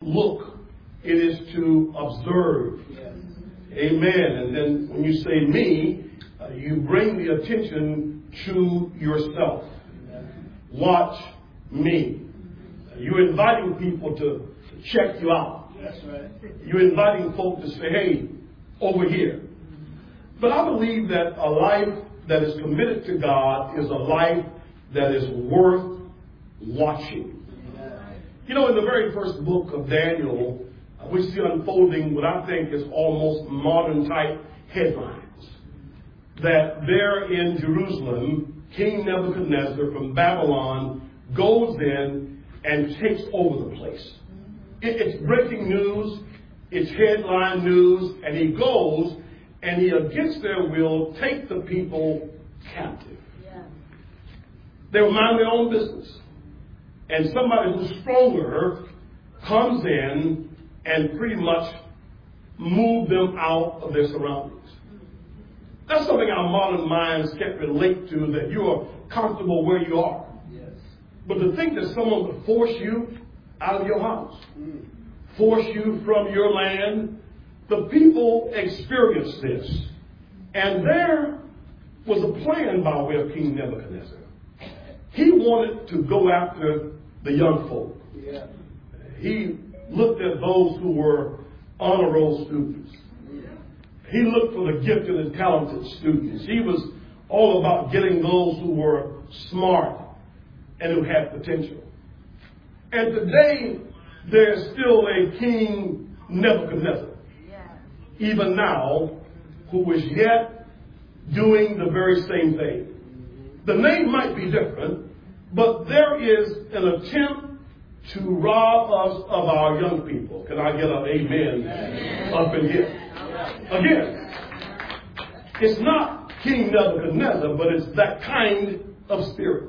look, it is to observe. Yes. Amen. And then when you say me, you bring the attention to yourself. Watch me. You're inviting people to check you out. That's right. You're inviting folk to say, hey, over here. But I believe that a life that is committed to God is a life that is worth watching. You know, in the very first book of Daniel, we see unfolding what I think is almost modern type headlines. That there in Jerusalem, King Nebuchadnezzar from Babylon goes in and takes over the place. It's breaking news, it's headline news, and he goes and he, against their will, take the people captive. Yeah. They will mind their own business. And somebody who's stronger comes in and pretty much move them out of their surroundings. That's something our modern minds can't relate to, that you are comfortable where you are. Yes. But to think that someone would force you out of your house, force you from your land, the people experienced this. And there was a plan by way of King Nebuchadnezzar. He wanted to go after the young folk. Yeah. He looked at those who were honor roll students. He looked for the gifted and talented students. He was all about getting those who were smart and who had potential. And today, there's still a King Nebuchadnezzar, even now, who is yet doing the very same thing. The name might be different, but there is an attempt to rob us of our young people. Can I get an amen up in here? Again, it's not King Nebuchadnezzar, but it's that kind of spirit.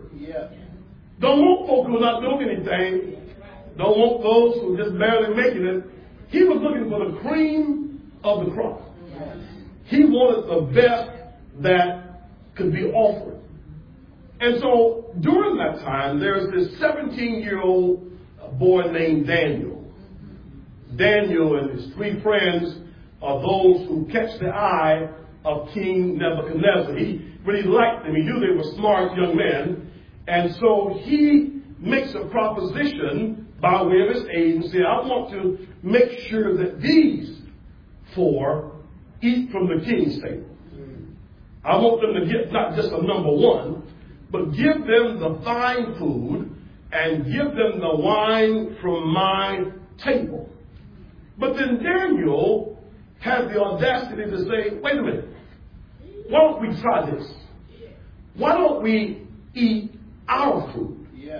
Don't want folk who are not doing anything. Don't want those who are just barely making it. He was looking for the cream of the crop. He wanted the best that could be offered. And so during that time, there's this 17-year-old boy named Daniel. Daniel and his three friends are those who catch the eye of King Nebuchadnezzar. He really liked them. He knew they were smart young men. And so he makes a proposition by way of his aid and said, I want to make sure that these four eat from the king's table. I want them to get not just a number one, but give them the fine food and give them the wine from my table. But then Daniel had the audacity to say, wait a minute, why don't we try this? Why don't we eat our food?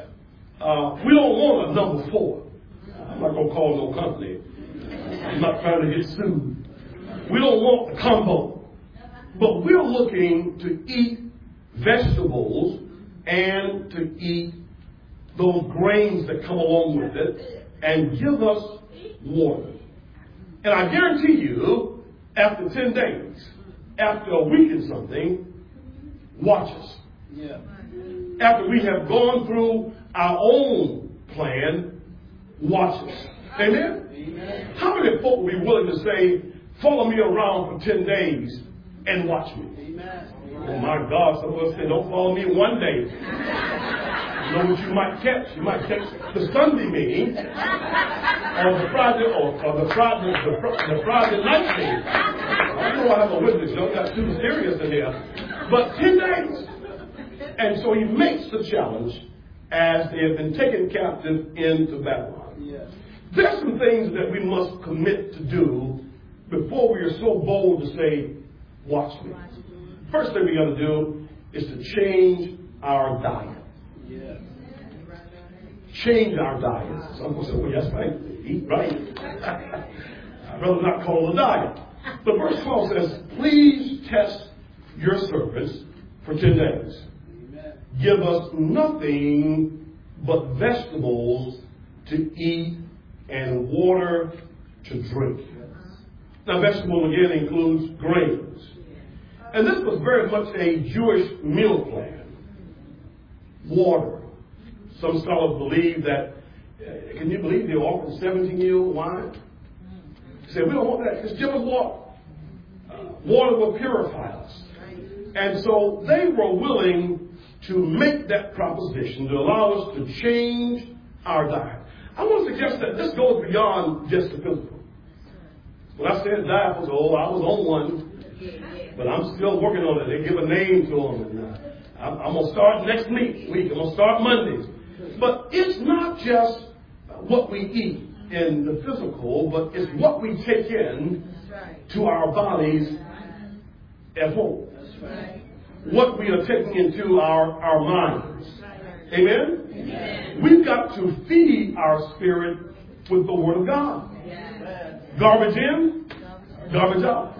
We don't want a number four. I'm not going to call no company. I'm not trying to get sued. We don't want the combo. But we're looking to eat vegetables and to eat those grains that come along with it and give us water. And I guarantee you, after 10 days, after a week and something, watch us. Yeah. After we have gone through our own plan, watch us. Amen? Amen. How many folk will be willing to say, follow me around for 10 days and watch me? Amen. Oh my God, some of us say, don't follow me one day. You know what you might catch? You might catch the Sunday meeting or the Friday the Friday night meeting. I know I have a witness, you don't got too serious in here. But 10 days. And so he makes the challenge as they have been taken captive into Babylon. Yes. There's some things that we must commit to do before we are so bold to say, watch me. First thing we got to do is to change our diet. Yes. Change our diet. Some people say, well, yes, right. Eat right. I'd rather not call it a diet. But verse 12 says, please test your servants for 10 days. Amen. Give us nothing but vegetables to eat and water to drink. Now, vegetable again includes grains. And this was very much a Jewish meal plan. Water. Some scholars believe that Can you believe they offered 17-year-old wine? He said, we don't want that. It's just water. Water will purify us. And so they were willing to make that proposition to allow us to change our diet. I want to suggest that this goes beyond just the physical. When I said diet, I was on one, but I'm still working on it. They give a name to them. And, I'm going to start next week. I'm going to start Mondays. But it's not just what we eat in the physical, but it's what we take in to our bodies at home. What we are taking into our minds. Amen? Amen? We've got to feed our spirit with the Word of God. Garbage in, garbage out.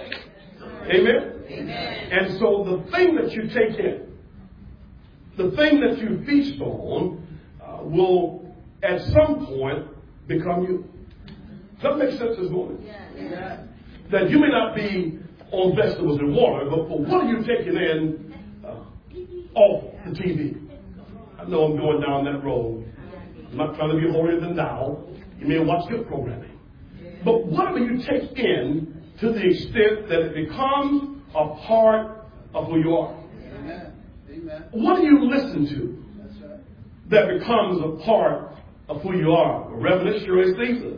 Amen? Amen? And so the thing that you take in, the thing that you feast on, will at some point become you. Does that make sense this morning? Yeah. That you may not be on vegetables and water, but for what are you taking in off the TV? I know I'm going down that road. I'm not trying to be holier than thou. You may watch good programming. But what do you take in to the extent that it becomes a part of who you are? Amen. What do you listen to that becomes a part of who you are? Reverend sure is Caesar.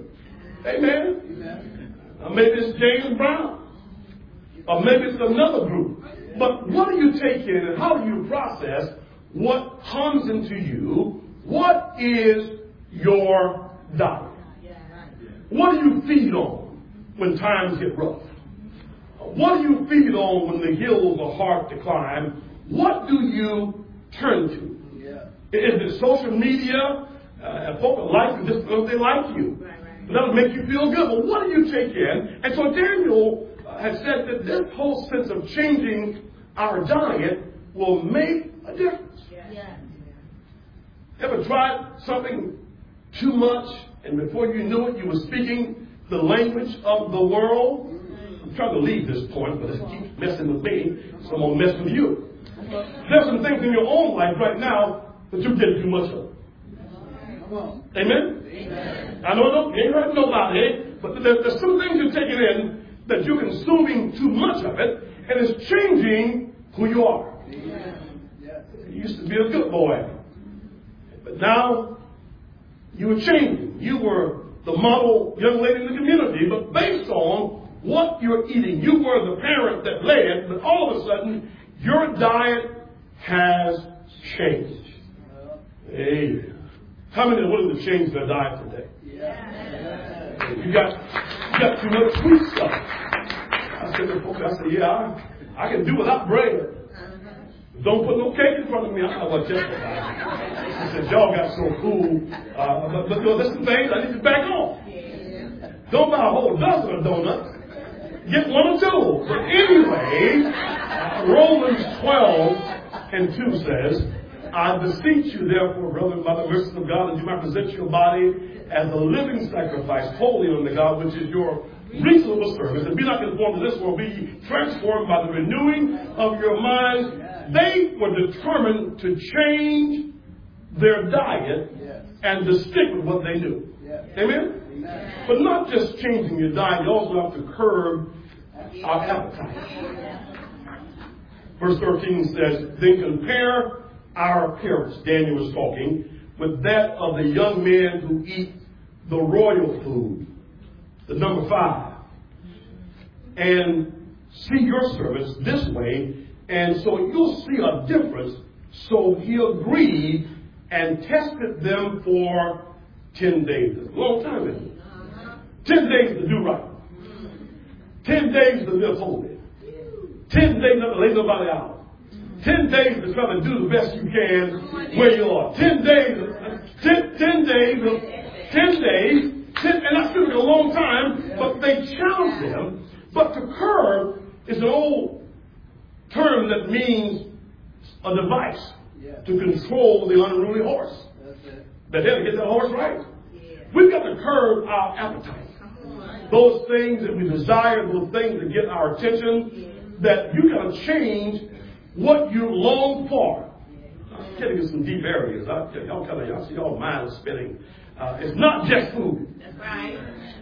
Amen. Maybe it's James Brown. Or maybe it's another group. But what do you take in and how do you process what comes into you? What is your diet? What do you feed on when times get rough? What do you feed on when the hills are hard to climb? What do you turn to? Is it social media? Folk like you just because they like you. That'll make you feel good. But what do you take in? And so Daniel has said that this whole sense of changing our diet will make a difference. Ever tried something too much and before you knew it, you were speaking the language of the world? I'm trying to leave this point, but it keeps messing with me, so I'm going to mess with you. There's some things in your own life right now that you're getting too much of. Amen? Amen. I know you ain't hurting nobody, but there's some things you're taking in that you're consuming too much of it, and it's changing who you are. You used to be a good boy, but now you were changing. You were the model young lady in the community, but based on what you're eating, you were the parent that led, but all of a sudden, your diet has changed. Amen. How many are willing to change their diet today? You got too much sweet stuff. I said to folks, I can do without bread. Don't put no cake in front of me. I'm not going to testify. I said, y'all got so cool. But there's some things I need to back off. Don't buy a whole dozen of donuts. Get one or two. But anyway, Romans 12:2 says, I beseech you, therefore, brethren, by the mercy of God, that you might present your body as a living sacrifice, holy unto God, which is your reasonable service. And be not conformed to this world, be transformed by the renewing of your minds. They were determined to change their diet and to stick with what they knew. Amen? But not just changing your diet, you also have to curb our appetite. Verse 13 says, then compare our appearance, Daniel was talking, with that of the young men who eat the royal food, the number 5. And see your servants this way, and so you'll see a difference. So he agreed and tested them for 10 days. That's a long time, isn't it? 10 days to do right. 10 days to live holy. 10 days not to lay nobody out. 10 days to try to do the best you can where you are. 10 days, 10 days, and that's going to be a long time, but they challenged him. But to curb is an old term that means a device to control the unruly horse. But they had to get that horse right. We've got to curb our appetite. Those things that we desire, those things that get our attention, that you got to change what you long for. I'm getting into some deep areas. I see y'all mind spinning. It's not just food. That's right.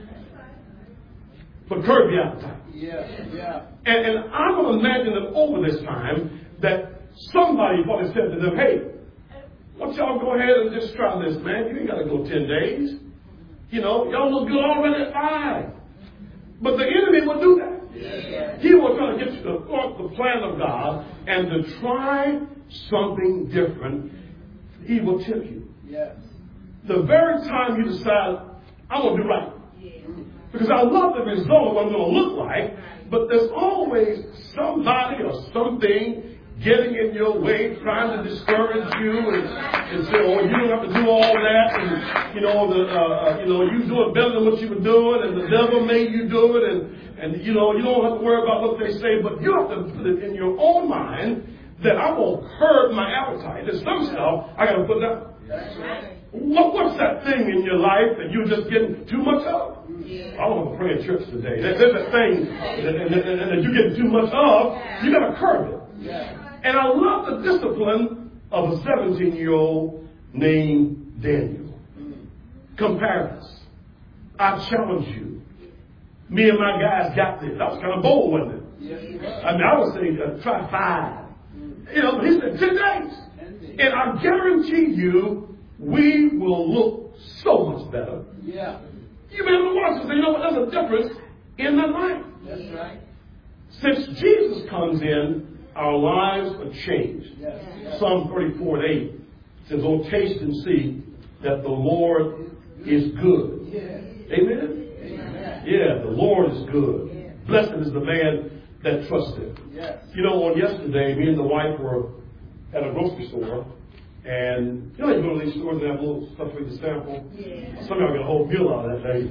But curb your appetite. Yeah. And I'm going to imagine that over this time that somebody probably said to them, hey, why don't y'all go ahead and just try this, man? You ain't got to go 10 days. Y'all look good already at 5. But the enemy will do that. Yeah. He will try to get you to thwart the plan of God and to try something different. He will tempt you. Yes. The very time you decide, I'm going to do right. Because I love the result of what I'm going to look like, but there's always somebody or something getting in your way, trying to discourage you and say, oh, you don't have to do all that, and you doing better than what you were doing, and the devil made you do it, and you don't have to worry about what they say, but you have to put it in your own mind that I'm going to curb my appetite. There's some stuff I got to put down. That's right. What's that thing in your life that you're just getting too much of? I don't want to pray in church today. There's a thing that you're getting too much of. You got to curb it. Yeah. And I love the discipline of a 17-year-old named Daniel. Compare us. I challenge you. Me and my guys got this. That was kind of bold, wasn't it? Yes. I would say try 5. But he said 10 days. And I guarantee you, we will look so much better. Yeah. You may have to watch and say, what? There's a difference in their life. That's right. Since Jesus comes in, our lives are changed. Yes. Psalm 34:8 says, oh, taste and see that the Lord is good. Yeah. Amen? Amen. Yeah, the Lord is good. Yeah. Blessed is the man that trusts him. Yes. On yesterday, me and the wife were at a grocery store. And you go to these stores and have a little stuff for you to sample. Yeah. Some of y'all get a whole meal out of that day.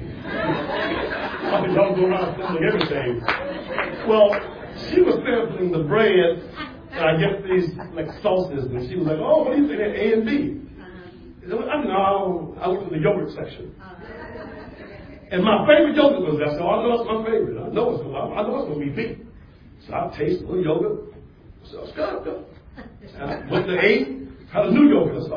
I think y'all go around sampling everything. Well, she was sampling the bread, and I get these like sauces, and she was like, "Oh, what do you think of A and B?" I went to the yogurt section, and my favorite yogurt was that. So I know it's my favorite. I know it's going to be B. So I tasted a little yogurt. So it's good. And I went to A. Had a new yogurt. I said,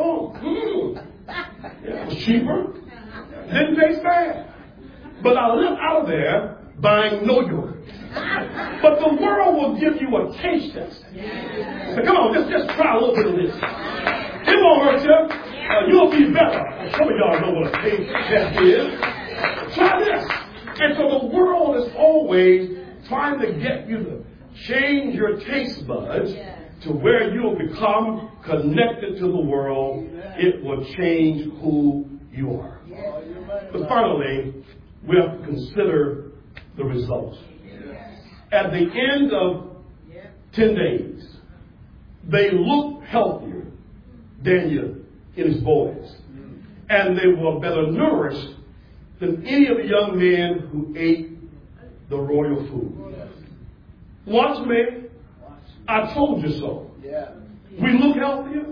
it was cheaper. Didn't taste bad. But I left out of there buying no yogurt. But the world will give you a taste test. So come on, just try a little bit of this. It won't hurt you. You'll be better. Some of y'all know what a taste test is. Try this. And so the world is always trying to get you to change your taste buds to where you'll become connected to the world. It will change who you are. But finally, we have to consider the results. At the end of 10 days, they looked healthier, Daniel and his boys. And they were better nourished than any of the young men who ate the royal food. Watch me. I told you so. Yeah. We look healthier.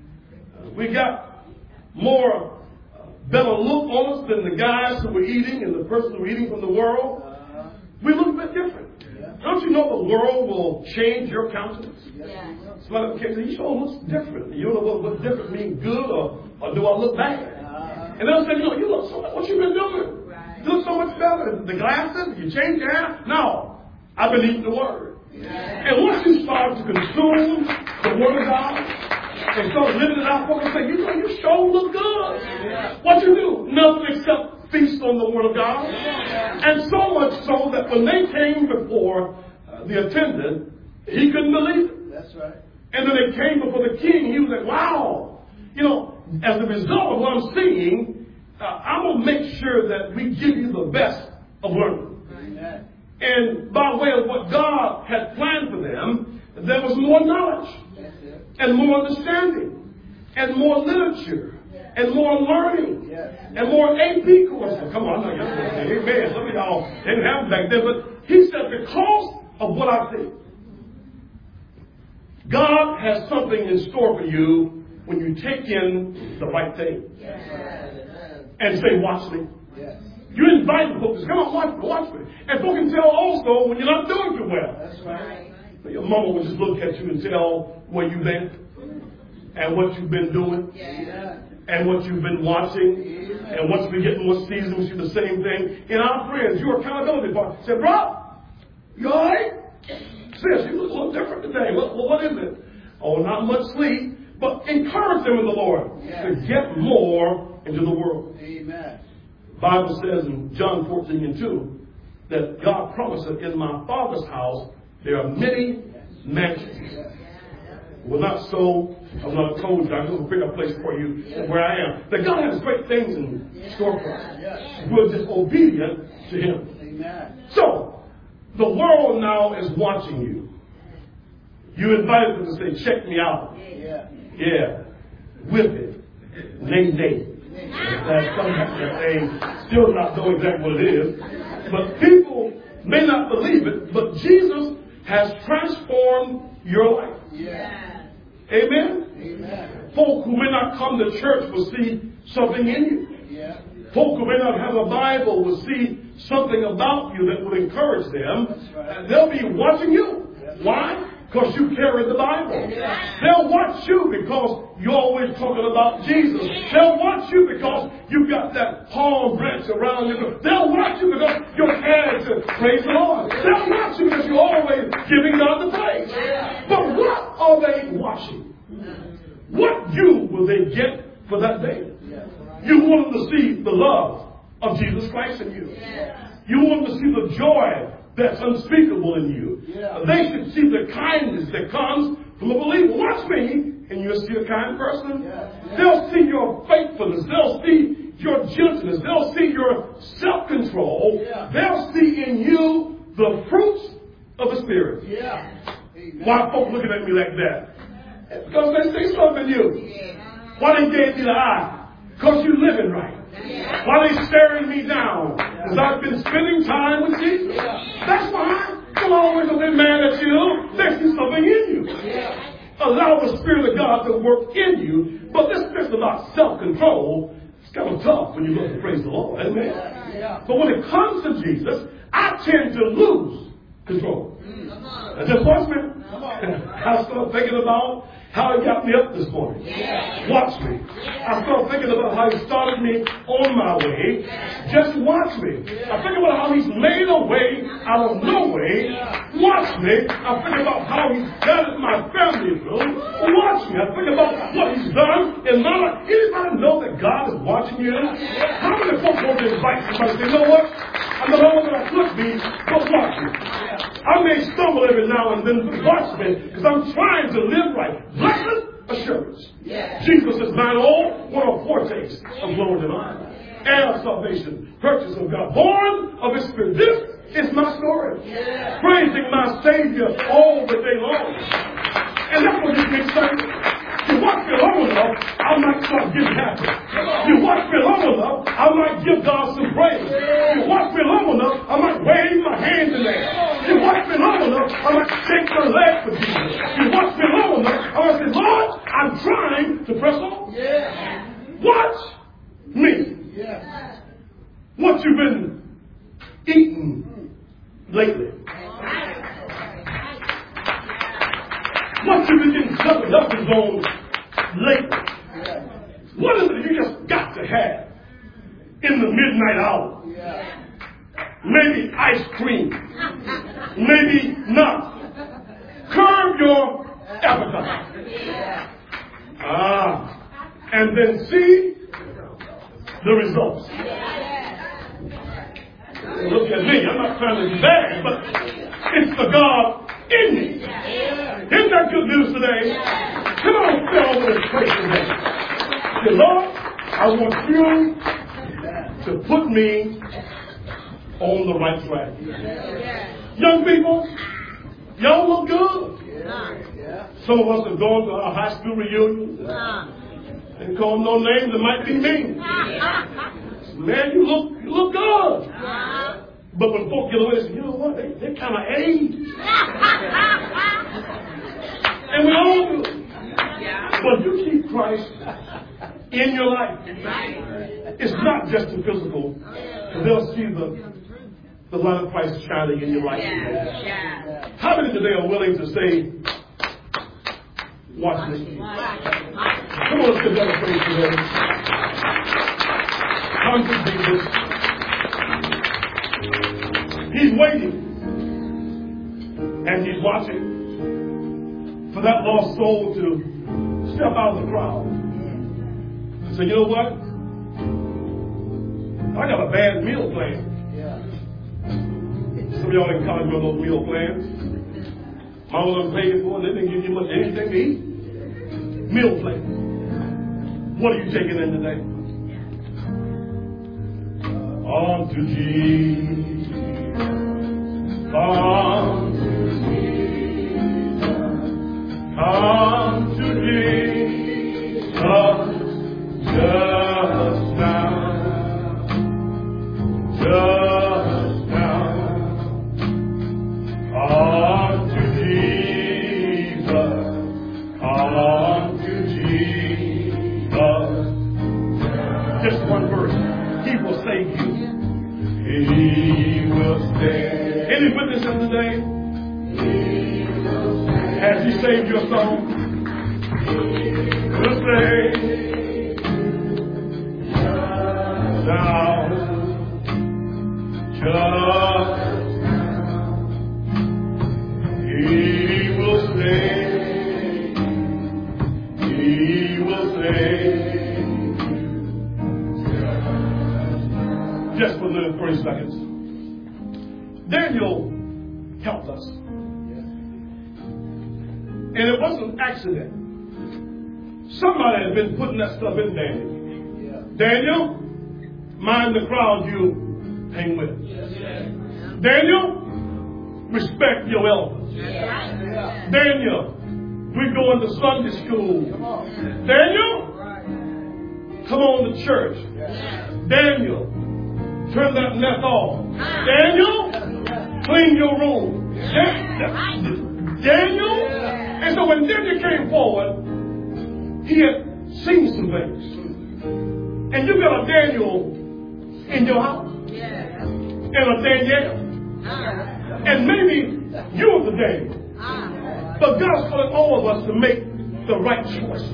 We got more better look on us than the guys who were eating and the person who were eating from the world. We look a bit different. Yeah. Don't you know the world will change your countenance? Yeah. Somebody can say, you sure looks different. You don't know what different means, good or do I look bad? And they'll say, you look so much. What you been doing? Right. You look so much better. The glasses, you change your hair? No. I've been eating the Word. Yeah. And once you start to consume the Word of God and start living it out, folks say, you sure look good. Yeah. What you do? Nothing except feast on the Word of God. Yeah. And so much so that when they came before the attendant, he couldn't believe it. That's right. And then they came before the king. He was like, wow. As a result of what I'm seeing, I'm going to make sure that we give you the best of learning. Right. And by way of what God had planned for them, there was more knowledge and more understanding and more literature and more learning and more AP courses. Come on, I know y'all say amen. Some of y'all didn't have them back then, but he said because of what I see, God has something in store for you when you take in the right thing and say, watch me. You invite folks to come on, watch me. And folks can tell also when you're not doing too well. That's right. Your mama will just look at you and tell where you've been and what you've been doing. and what you've been watching. And once we get more seasoned, we see the same thing in our friends. Your accountability partner. Say, bro, you all right? Sis, you look a little different today. What is it? Oh, not much sleep. But encourage them in the Lord to get more into the world. Amen. The Bible says in John 14:2 that God promised that in my Father's house there are many mansions. Well, not so. I'm not a coach. I'm going to pick a place for you where I am. That God has great things in store for us. We're just obedient to Him. Amen. So, the world now is watching you. You invited them to say, check me out. Yeah. Whip it. Nay. That's sometimes that they still not know exactly what it is. But people may not believe it, but Jesus has transformed your life. Amen? Amen. Folk who may not come to church will see something in you. Folk who may not have a Bible will see something about you that will encourage them. And they'll be watching you. Why? Because you carry the Bible. They'll watch you because you're always talking about Jesus. They'll watch you because you've got that palm branch around you. They'll watch you because your hands says, praise the Lord. They'll watch you because you're always giving God the praise. But what are they watching? What you will they get for that day? You want them to see the love of Jesus Christ in you. You want them to see the joy that's unspeakable in you. They should see the kindness that comes from a believer. Watch me, and you'll see a kind person. They'll see your faithfulness. They'll see your gentleness. They'll see your self-control. They'll see in you the fruits of the Spirit. Why are folks looking at me like that? Because they see something in you. Why they gave me the eye? Because you're living right. Why they staring me down? Because I've been spending time with Jesus. That's why. They'll always have been mad at you. They see something in you. Allow the Spirit of God to work in you. But this is about self-control. It's kind of tough when you look to praise the Lord. Amen? But when it comes to Jesus, I tend to lose control. And just watch me. I start thinking about how He got me up this morning. Watch me. I start thinking about how He started me on my way. Just watch me. I think about how He's made a way out of no way. Watch me. I think about how He's guided my family through. Watch me. I think about what He's done in my life. Anybody know that God is watching you? How many folks want to invite somebody to say, you know what? I'm not all that I could be, but watch me. I may stumble every now and then, but watch me, because I'm trying to live right. Blessed assurance. Jesus is mine all, what a foretaste of glory divine. Heir of salvation, purchase of God, born of His Spirit. This is my story. Praising my Savior all the day long. And that's what you can say. You watch me long enough, I might start getting happy. You watch me long enough, I might give God some praise. You watch me long enough, I might wave my hands in there. You watch me long enough, I might shake my leg for Jesus. You watch me long enough, I might say, Lord, I'm trying to press on. Watch me. What you've been eating lately. What you've been getting covered up on lately. What is it you just got to have in the midnight hour? Maybe ice cream. Maybe not. Curb your appetite. And then see the results. Look at me. I'm not trying to be bad, but it's the God in me. Isn't that good news today? Come on, fill over this place today. Say, Lord, I want you to put me on the right track. Young people, y'all look good. Some of us have gone to our high school reunions and call no names that might be me. Man, you look good. But when folk get away, they say, you know what? They kind of aged. And we all do. But you keep Christ in your life. It's not just the physical. They'll see the light of Christ shining in your life. How many today are willing to say, watch this? Come on, let's give God a praise today. Come to Jesus. He's waiting. And he's watching for that lost soul to step out of the crowd. And say, you know what? I got a bad meal plan. Some of y'all didn't come with those meal plans. Mama done paid for it, they didn't give you much anything to eat. Meal plan. What are you taking in today? On to Jesus. On to Jesus. Come to Jesus. Just now. Just now. On to Jesus. On to Jesus. Just one verse. He will save you. He will save. Any witnesses today? Has he saved your soul? He will save. Now. Just. He will save. He will save. Just for another 30 seconds. Daniel helped us. And it wasn't an accident. Somebody had been putting that stuff in Daniel. Daniel, mind the crowd you hang with. Daniel, respect your elders. Daniel, we go into Sunday school. Daniel, come on to church. Daniel, turn that net off. Daniel, clean your room. Daniel. And so when Daniel came forward, he had seen some things. And you got a Daniel in your house. And a Daniel. And maybe you're the Daniel. But God's calling all of us to make the right choice.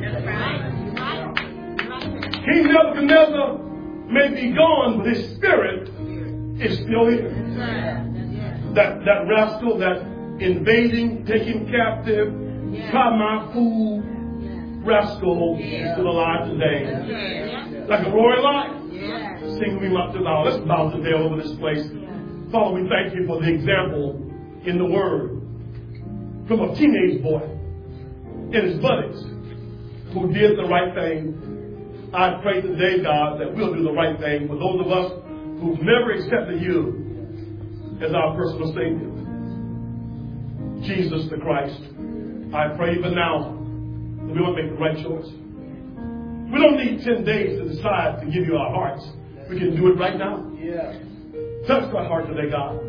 King Nebuchadnezzar may be gone, but his spirit is still here. That rascal, that invading, taking captive, try my food rascal is still alive today. Like a roaring lion. Sing me up to now. Let's bow today over this place. Father, we thank you for the example in the Word from a teenage boy and his buddies who did the right thing. I pray today, God, that we'll do the right thing for those of us who've never accepted you as our personal Savior. Jesus the Christ. I pray even now that we will make the right choice. We don't need 10 days to decide to give you our hearts. We can do it right now. Touch my heart today, God.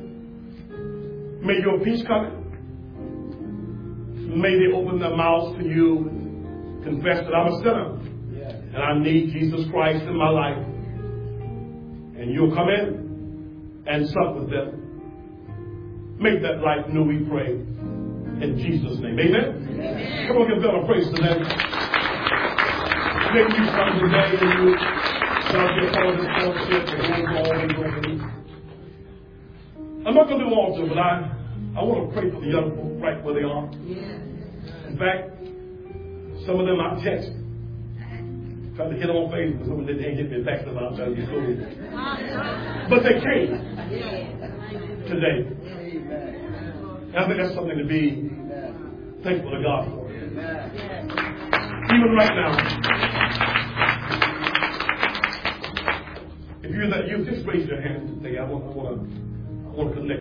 May your peace come in. May they open their mouths to you and confess that I'm a sinner. And I need Jesus Christ in my life. And you'll come in and sup with them. Make that life new, we pray. In Jesus' name. Amen? Come on, give God a praise today. Maybe you come today and you start your part of this fellowship and hold always open. I'm not going to do altar, but I want to pray for the young folk right where they are. In fact, some of them I text. Tried to get on Facebook, some of them didn't get me back to about trying to get school. But they came today. And I think that's something to be thankful to God for. Even right now. If you're that youth, just raise your hand today. I want to connect.